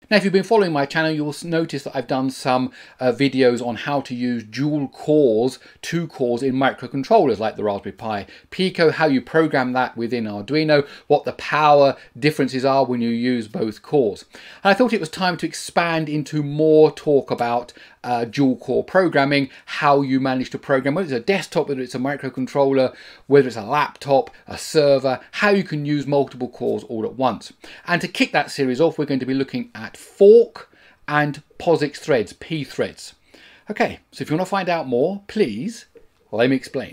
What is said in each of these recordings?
Now, if you've been following my channel, you'll notice that I've done some videos on how to use dual cores, 2 cores in microcontrollers like the Raspberry Pi Pico, how you program that within Arduino, what the power differences are when you use both cores. And I thought it was time to expand into more talk about dual core programming, how you manage to program, whether it's a desktop, whether it's a microcontroller, whether it's a laptop, a server, how you can use multiple cores all at once. And to kick that series off, we're going to be looking at fork and POSIX threads, P threads. Okay, so if you want to find out more, please let me explain.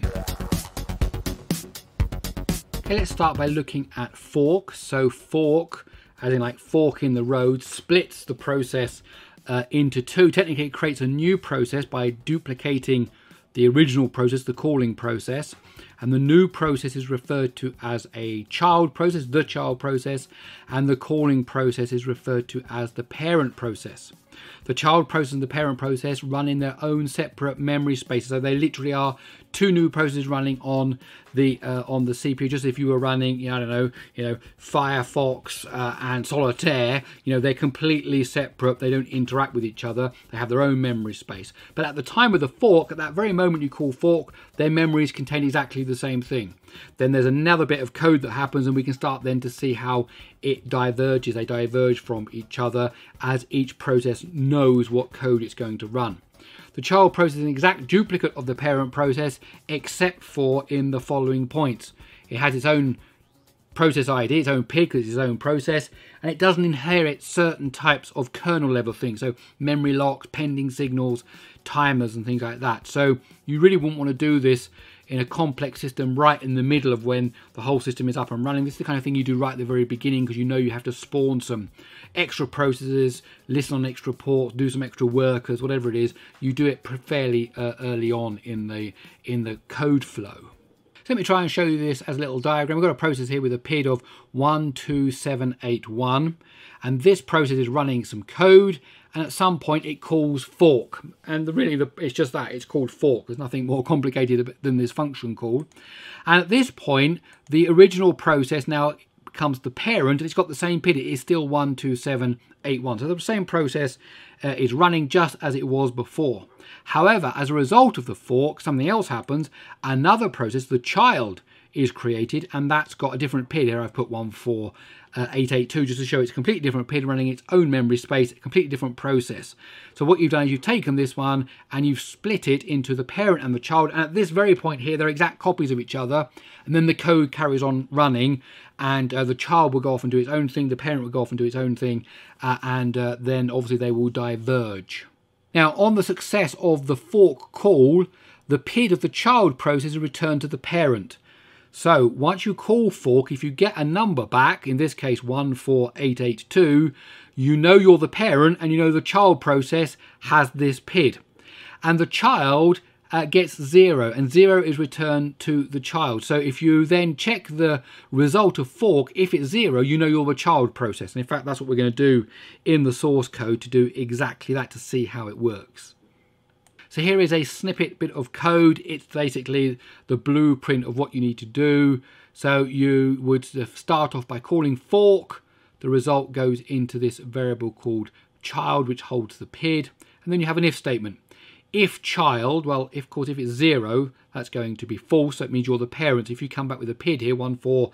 Okay, let's start by looking at fork. So fork, as in like fork in the road, splits the process into 2. Technically, it creates a new process by duplicating the original process, the calling process. And the new process is referred to as a child process, the child process, and the calling process is referred to as the parent process. The child process and the parent process run in their own separate memory spaces. So they literally are 2 new processes running on the CPU. Just if you were running, I don't know, Firefox and Solitaire, they're completely separate. They don't interact with each other. They have their own memory space. But at the time of the fork, at that very moment you call fork, their memories contain exactly the same thing. Then there's another bit of code that happens, and we can start then to see how it diverges. They diverge from each other as each process knows what code it's going to run. The child process is an exact duplicate of the parent process, except for in the following points. It has its own process ID, its own PID, because it's its own process, and it doesn't inherit certain types of kernel level things, so memory locks, pending signals, timers and things like that. So you really wouldn't want to do this in a complex system right in the middle of when the whole system is up and running. This is the kind of thing you do right at the very beginning, because you have to spawn some extra processes, listen on extra ports, do some extra workers, whatever it is. You do it fairly early on in the code flow. So let me try and show you this as a little diagram. We've got a process here with a PID of 12781, and this process is running some code, and at some point it calls fork, and it's just that, it's called fork. There's nothing more complicated than this function call. And at this point, the original process now becomes the parent, and it's got the same PID. It is still 12781. So the same process is running just as it was before. However, as a result of the fork, something else happens. Another process, the child, is created, and that's got a different PID. Here I've put 14882 just to show it's a completely different PID running its own memory space, a completely different process. So what you've done is you've taken this one and you've split it into the parent and the child, and at this very point here they're exact copies of each other, and then the code carries on running, and the child will go off and do its own thing, the parent will go off and do its own thing, and then obviously they will diverge. Now, on the success of the fork call, the PID of the child process is returned to the parent. So once you call fork, if you get a number back, in this case 14882, you know you're the parent and you know the child process has this PID. And the child gets 0, and 0 is returned to the child. So if you then check the result of fork, if it's 0, you know you're the child process. And in fact, that's what we're going to do in the source code to do exactly that, to see how it works. So here is a snippet bit of code. It's basically the blueprint of what you need to do. So you would start off by calling fork. The result goes into this variable called child, which holds the PID. And then you have an if statement. If child, well, of course, if it's 0, that's going to be false. That means you're the parent. If you come back with a PID here,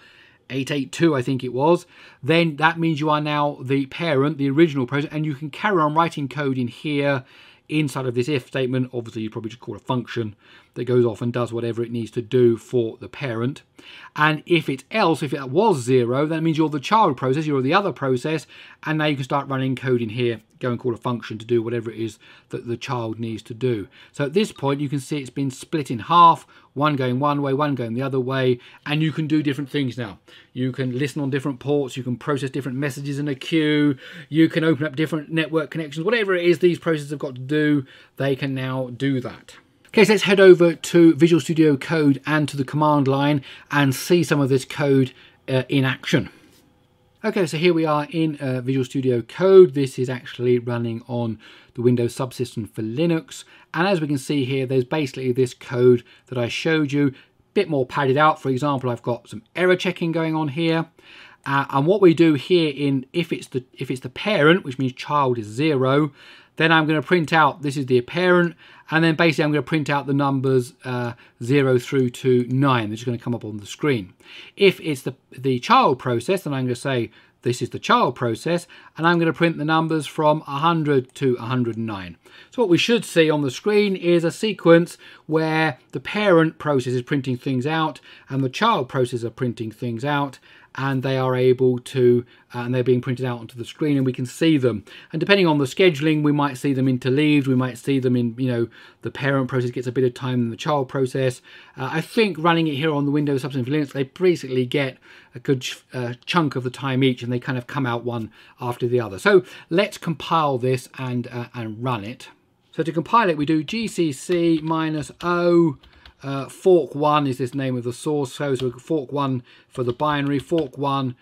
14882, I think it was, then that means you are now the parent, the original process, and you can carry on writing code in here inside of this if statement. Obviously, you probably just call a function that goes off and does whatever it needs to do for the parent. And if it's else, if it was 0, that means you're the child process, you're the other process, and now you can start running code in here, go and call a function to do whatever it is that the child needs to do. So at this point, you can see it's been split in half, one going one way, one going the other way, and you can do different things now. You can listen on different ports, you can process different messages in a queue, you can open up different network connections, whatever it is these processes have got to do, they can now do that. Okay, so let's head over to Visual Studio Code and to the command line and see some of this code in action. Okay, so here we are in Visual Studio Code. This is actually running on the Windows subsystem for Linux. And as we can see here, there's basically this code that I showed you, a bit more padded out. For example, I've got some error checking going on here. And what we do here if it's the parent, which means child is 0, then I'm going to print out, this is the parent, and then basically I'm going to print out the numbers 0 through to 9. They're just going to come up on the screen. If it's the child process, then I'm going to say this is the child process, and I'm going to print the numbers from 100 to 109. So what we should see on the screen is a sequence where the parent process is printing things out and the child process are printing things out, and they are able to, and they're being printed out onto the screen, and we can see them. And depending on the scheduling, we might see them interleaved, we might see them in, the parent process gets a bit of time than the child process. I think running it here on the Windows Subsystem for Linux, they basically get a good chunk of the time each, and they kind of come out one after the other. So let's compile this and run it. So to compile it, we do gcc -o. Fork1 is this name of the source code, so fork1 for the binary, fork1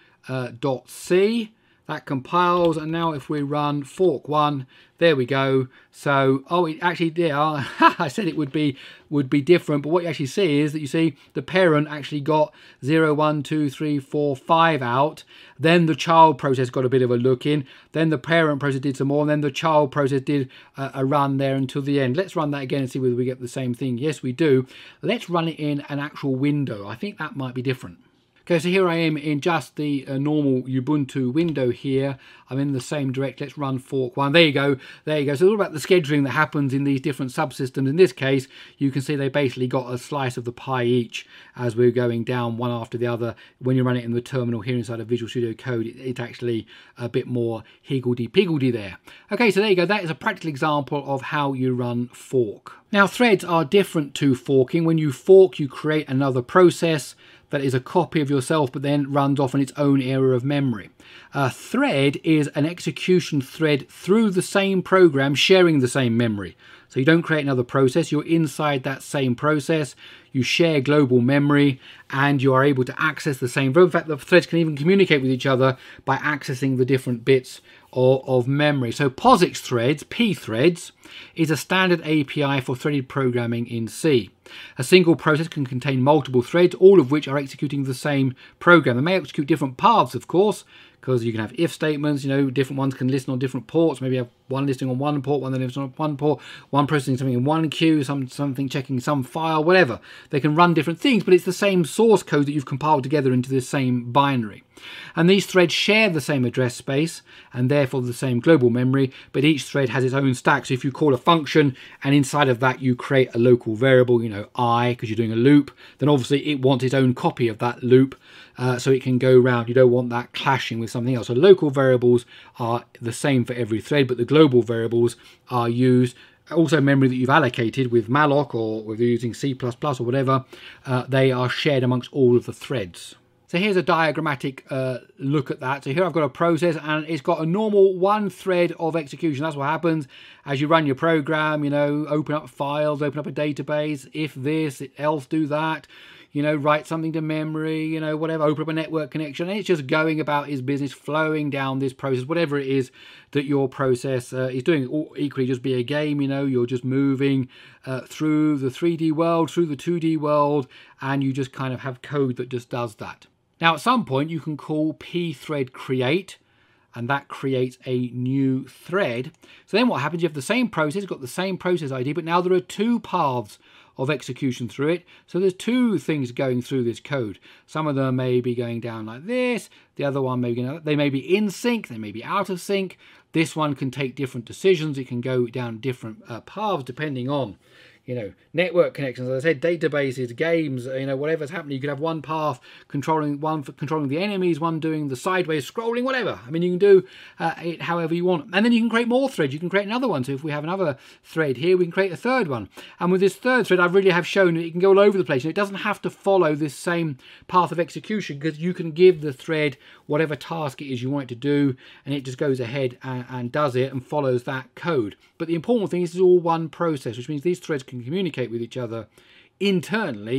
.c. That compiles, and now if we run fork1, there we go. So, oh, it actually did. I said it would be different, but what you actually see is that you see the parent actually got 0, 1, 2, 3, 4, 5 out. Then the child process got a bit of a look in. Then the parent process did some more, and then the child process did a run there until the end. Let's run that again and see whether we get the same thing. Yes, we do. Let's run it in an actual window. I think that might be different. Okay, so here I am in just the normal Ubuntu window here. I'm in the same direct. Let's run fork1. There you go. There you go. So it's all about the scheduling that happens in these different subsystems. In this case, you can see they basically got a slice of the pie each as we're going down one after the other. When you run it in the terminal here inside of Visual Studio Code, it's actually a bit more higgledy-piggledy there. Okay, so there you go. That is a practical example of how you run fork. Now, threads are different to forking. When you fork, you create another process that is a copy of yourself but then runs off in its own area of memory. A thread is an execution thread through the same program sharing the same memory. So you don't create another process, you're inside that same process, you share global memory, and you are able to access the same. In fact, the threads can even communicate with each other by accessing the different bits of memory. So POSIX threads, pthreads, is a standard API for threaded programming in C. A single process can contain multiple threads, all of which are executing the same program. They may execute different paths, of course, because you can have if statements, different ones can listen on different ports. Maybe you have one listing on one port, one that lives on one port, one processing something in one queue, something checking some file, whatever. They can run different things, but it's the same source code that you've compiled together into this same binary. And these threads share the same address space and therefore the same global memory, but each thread has its own stack. So if you call a function and inside of that you create a local variable, I, because you're doing a loop, then obviously it wants its own copy of that loop so it can go around. You don't want that clashing with something else. So local variables are the same for every thread, but the global variables are used. Also memory that you've allocated with malloc or with using C++ or whatever, they are shared amongst all of the threads. So here's a diagrammatic look at that. So here I've got a process and it's got a normal one thread of execution. That's what happens as you run your program, open up files, open up a database, if this, else do that, write something to memory, whatever, open up a network connection. And it's just going about its business, flowing down this process, whatever it is that your process is doing. Or equally just be a game, you're just moving through the 3D world, through the 2D world, and you just kind of have code that just does that. Now, at some point, you can call pthread create, and that creates a new thread. So then what happens, you have the same process, got the same process ID, but now there are two paths of execution through it. So there's two things going through this code. Some of them may be going down like this. The other one may be, they may be in sync, they may be out of sync. This one can take different decisions. It can go down different paths depending on, network connections, as I said, databases, games, whatever's happening. You could have one path controlling the enemies, one doing the sideways scrolling, whatever. I mean, you can do it however you want. And then you can create more threads. You can create another one. So if we have another thread here, we can create a third one. And with this third thread, I really have shown that it can go all over the place. And it doesn't have to follow this same path of execution because you can give the thread whatever task it is you want it to do, and it just goes ahead and does it and follows that code. But the important thing is it's all one process, which means these threads can communicate with each other internally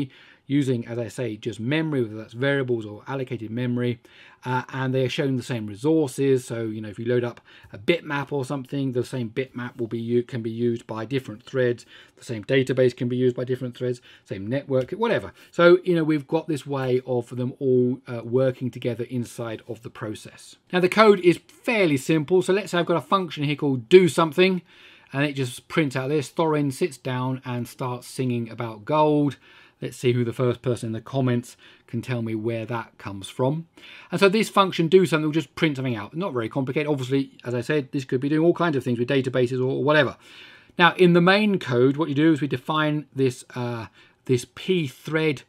using, as I say, just memory, whether that's variables or allocated memory, and they are showing the same resources. So, you know, if you load up a bitmap or something, the same bitmap can be used by different threads. The same database can be used by different threads, same network, whatever. So, you know, we've got this way of them all working together inside of the process. Now, the code is fairly simple. So let's say I've got a function here called do something, and it just prints out this. Thorin sits down and starts singing about gold. Let's see who the first person in the comments can tell me where that comes from. And so this function do something will just print something out. Not very complicated. Obviously, as I said, this could be doing all kinds of things with databases or whatever. Now, in the main code, what you do is we define this this pthread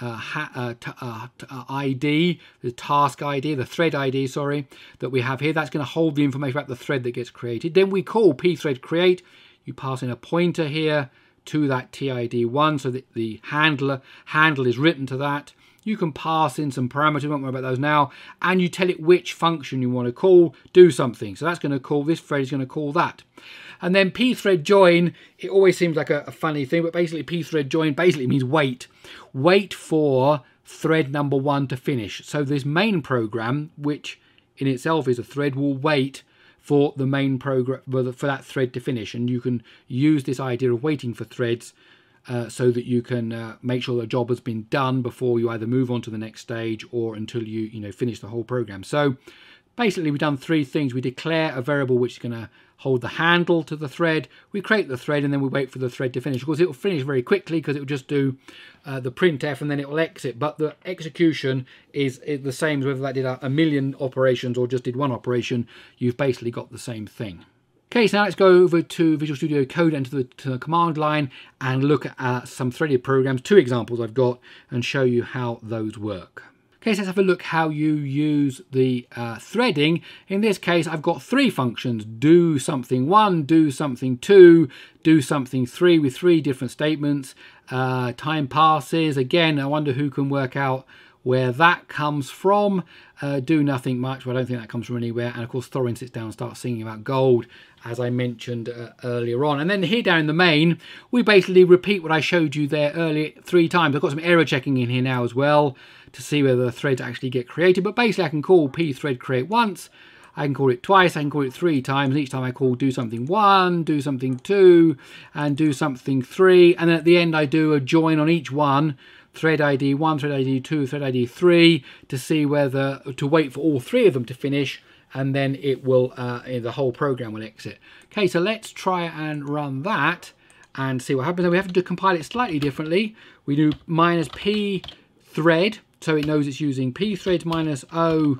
ID, the task ID, the thread ID, sorry, that we have here. That's going to hold the information about the thread that gets created. Then we call pthread create. You pass in a pointer here to that TID1 so that the handle is written to that. You can pass in some parameters, won't worry about those now, and you tell it which function you want to call, do something. So that's going to call, this thread is going to call that. And then pthread join, it always seems like a funny thing, but basically pthread join basically means wait. Wait for thread number 1 to finish. So this main program, which in itself is a thread, will wait for the main program, for that thread to finish. And you can use this idea of waiting for threads so that you can make sure the job has been done before you either move on to the next stage or until you finish the whole program. So basically we've done 3 things. We declare a variable which is going to hold the handle to the thread. We create the thread and then we wait for the thread to finish. Of course, it will finish very quickly because it will just do the printf and then it will exit. But the execution is the same as whether that did a million operations or just did one operation. You've basically got the same thing. Okay, so now let's go over to Visual Studio Code and to the command line and look at some threaded programs, 2 examples I've got, and show you how those work. Okay, so let's have a look how you use the threading. In this case, I've got 3 functions: do something 1, do something 2, do something 3, with 3 different statements. Time passes. Again, I wonder who can work out where that comes from. Do nothing much, but I don't think that comes from anywhere. And of course, Thorin sits down and starts singing about gold, as I mentioned earlier on. And then here down in the main, we basically repeat what I showed you there earlier 3 times. I've got some error checking in here now as well to see whether the threads actually get created. But basically, I can call pthread create once, I can call it twice, I can call it 3 times. And each time I call do something 1, do something 2, and do something 3. And then at the end, I do a join on each one. Thread ID 1, thread ID 2, thread ID 3 to see whether to wait for all 3 of them to finish, and then it will the whole program will exit. Okay, so let's try and run that and see what happens. And we have to compile it slightly differently. We do -p thread, so it knows it's using pthread -o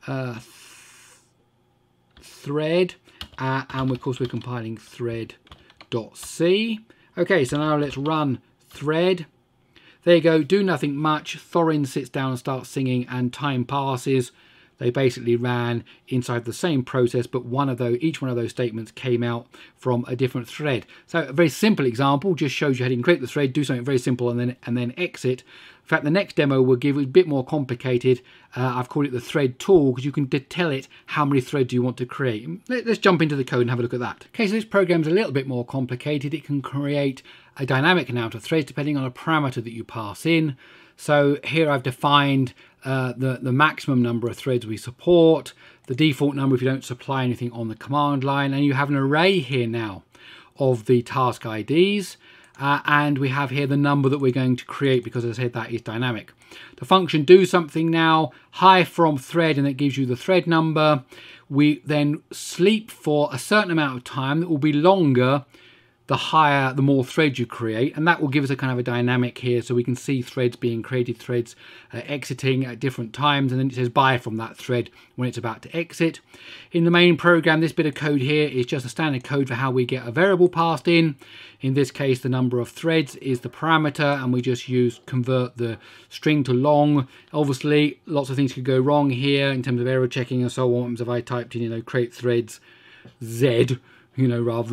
thread, and of course we're compiling thread.c. Okay, so now let's run thread. There you go, do nothing much. Thorin sits down and starts singing, and time passes. They basically ran inside the same process, but each one of those statements came out from a different thread. So a very simple example, just shows you how you can create the thread, do something very simple, and then exit. In fact, the next demo will give it a bit more complicated. I've called it the thread tool because you can tell it how many threads you want to create. Let's jump into the code and have a look at that. Okay, so this program's a little bit more complicated. It can create a dynamic amount of threads depending on a parameter that you pass in. So here I've defined the maximum number of threads we support, the default number if you don't supply anything on the command line, and you have an array here now of the task IDs. And we have here the number that we're going to create because, as I said, that is dynamic. The function do something now, high from thread, and it gives you the thread number. We then sleep for a certain amount of time that will be longer the more threads you create, and that will give us a kind of a dynamic here, so we can see threads being created, threads exiting at different times, and then it says bye from that thread when it's about to exit. In the main program, this bit of code here is just a standard code for how we get a variable passed in. In this case, the number of threads is the parameter, and we just convert the string to long. Obviously, lots of things could go wrong here in terms of error checking and so on. If I typed in, create threads Z, rather than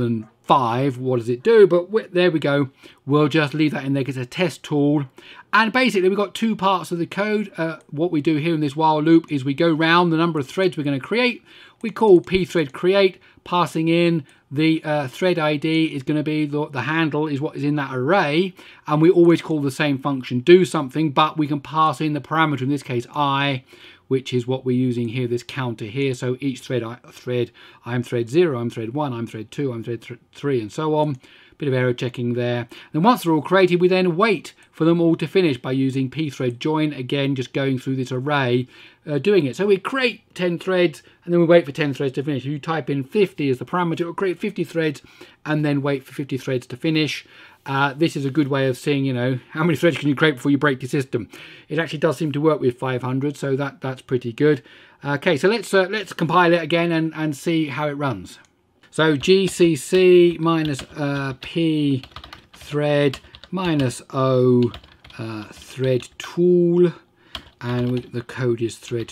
5, what does it do? But there we go. We'll just leave that in there because it's a test tool. And basically we've got two parts of the code. What we do here in this while loop is we go round the number of threads we're going to create. We call pthread create, passing in the thread ID is going to be the handle is what is in that array, and we always call the same function do something, but we can pass in the parameter, in this case I, which is what we're using here, this counter here. So each thread, I'm thread 0, I'm thread 1, I'm thread 2, I'm thread 3, and so on. Bit of error checking there. Then once they're all created, we then wait for them all to finish by using pthread join, again just going through this array, doing it. So we create 10 threads and then we wait for 10 threads to finish. If you type in 50 as the parameter, it will create 50 threads and then wait for 50 threads to finish. This is a good way of seeing, you know, how many threads can you create before you break your system. It actually does seem to work with 500, so that's pretty good. Okay, so let's compile it again and see how it runs. So gcc minus p thread minus o thread tool, and the code is thread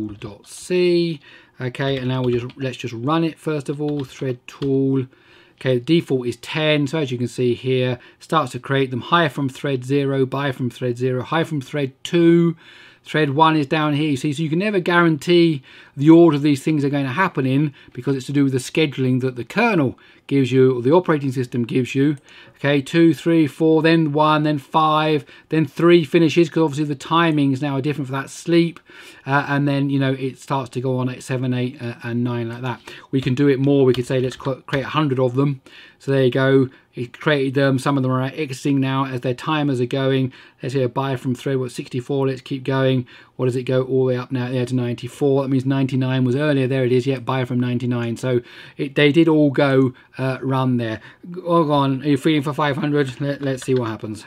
tool.c. Okay, and now let's just run it first of all. Thread tool. Okay, the default is 10, so as you can see here, starts to create them. High from thread 0, by from thread 0, high from thread 2. Thread 1 is down here, you see, so you can never guarantee the order these things are going to happen in because it's to do with the scheduling that the kernel gives you, or the operating system gives you. Okay, 2, 3, 4, then 1, then 5, then 3 finishes because obviously the timings now are different for that sleep, and then, you know, it starts to go on at 7, 8, and 9 like that. We can do it more. We could say let's create 100 of them. So there you go. It created them. Some of them are exiting now as their timers are going. Let's say a buy from thread 64. Let's keep going. What does it go all the way up now there to 94? That means 99 was earlier. There it is. Yeah, buy from 99. So they did all go run there. All gone. Are you feeling for 500? Let's see what happens.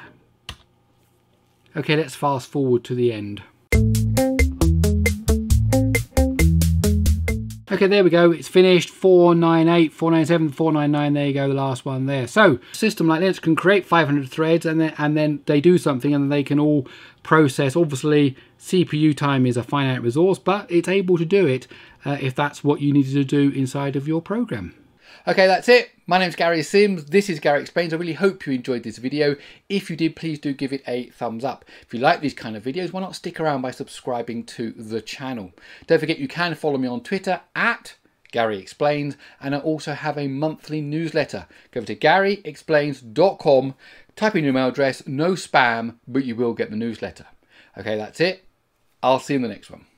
Okay, let's fast forward to the end. Okay, there we go. It's finished. 498, 497, 499. There you go, the last one there. So, a system like Linux can create 500 threads, and then they do something, and they can all process. Obviously, CPU time is a finite resource, but it's able to do it if that's what you needed to do inside of your program. Okay, that's it. My name's Gary Sims. This is Gary Explains. I really hope you enjoyed this video. If you did, please do give it a thumbs up. If you like these kind of videos, why not stick around by subscribing to the channel? Don't forget you can follow me on Twitter at Gary Explains, and I also have a monthly newsletter. Go over to GaryExplains.com, type in your email address, no spam, but you will get the newsletter. Okay, that's it. I'll see you in the next one.